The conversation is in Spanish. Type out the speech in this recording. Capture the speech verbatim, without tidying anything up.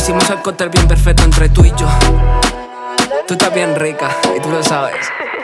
Hicimos el cóctel bien perfecto entre tú y yo. Tú estás bien rica y tú lo sabes.